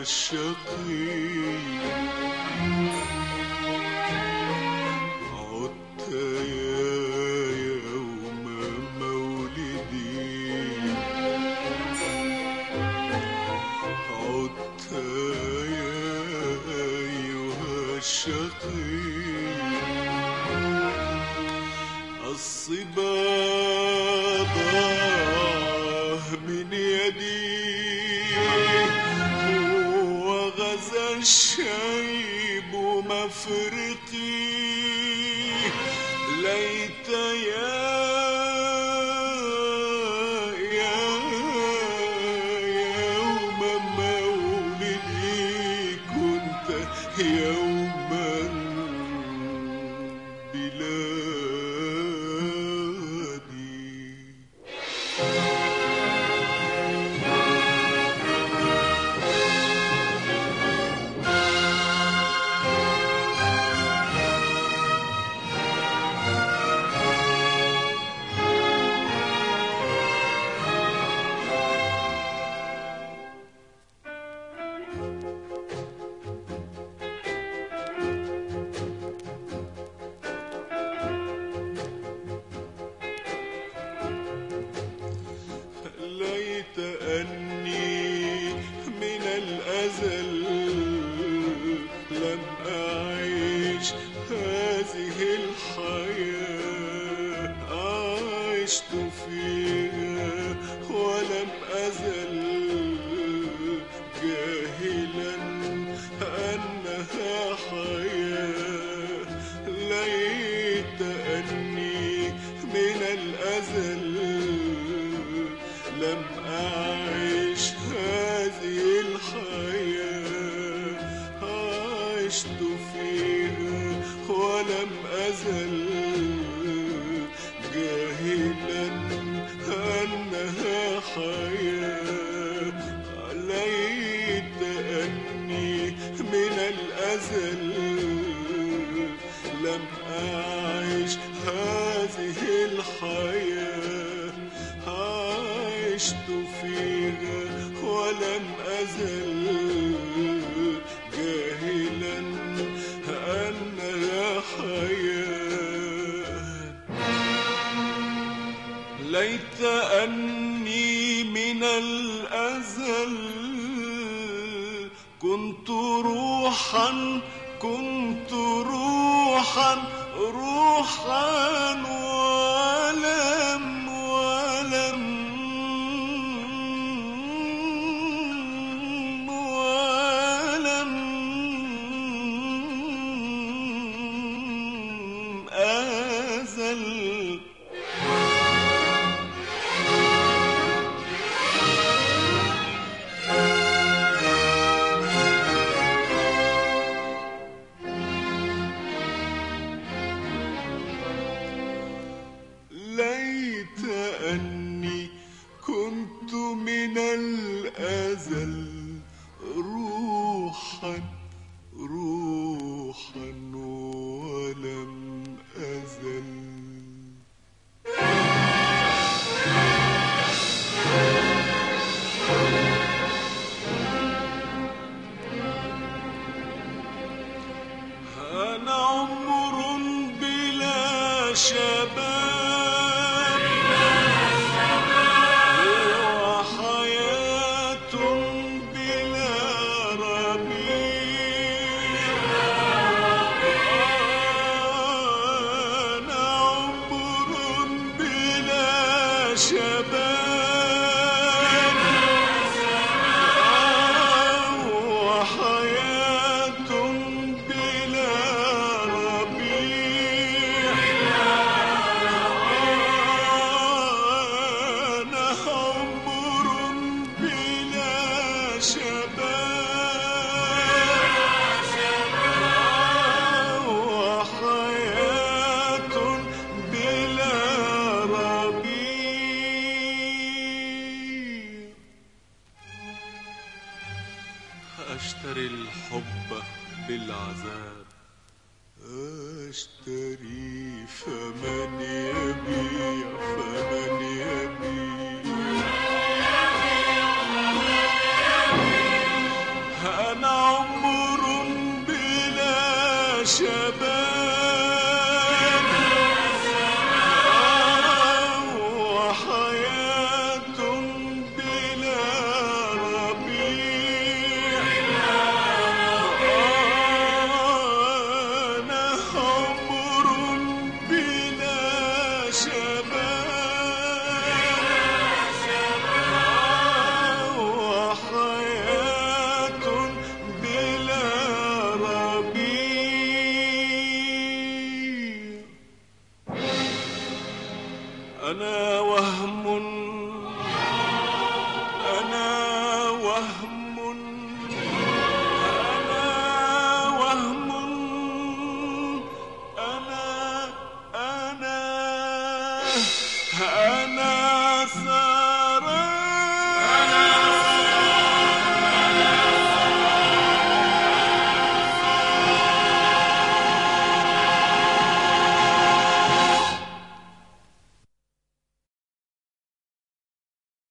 الشقي عدت يا يوم مولدي عدت يا أيها الشقي الصبا ضاع من يدي وغزا الشيب مفرقي ليت يوم مولدي كنت يوما ليت أني من الأزل لم أعيش هذه الحياة عشت فيها ولم أزل جاهلا أنها حياة ليت أني من الأزل لم أعيش هذه الحياة عشت فيها ولم أزل جاهلا أنها حياة ليت أني من الأزل لم أعيش هذه الحياة عشت فيها ولم أزل جاهلا أنها حياة ليت أني من الأزل كنت روحا ولم أزل ليت أني كنت من الأزل روحا ولم أزل أنا عمر بلا شباب وحياة بلا ربيع أنا عمر بلا شباب وحياة بلا ربيع أنا عمر بلا شباب وحياة بلا ربيع أشتري الحب بالعذاب أشتري فمن يبيع وهم أنا وهم أنا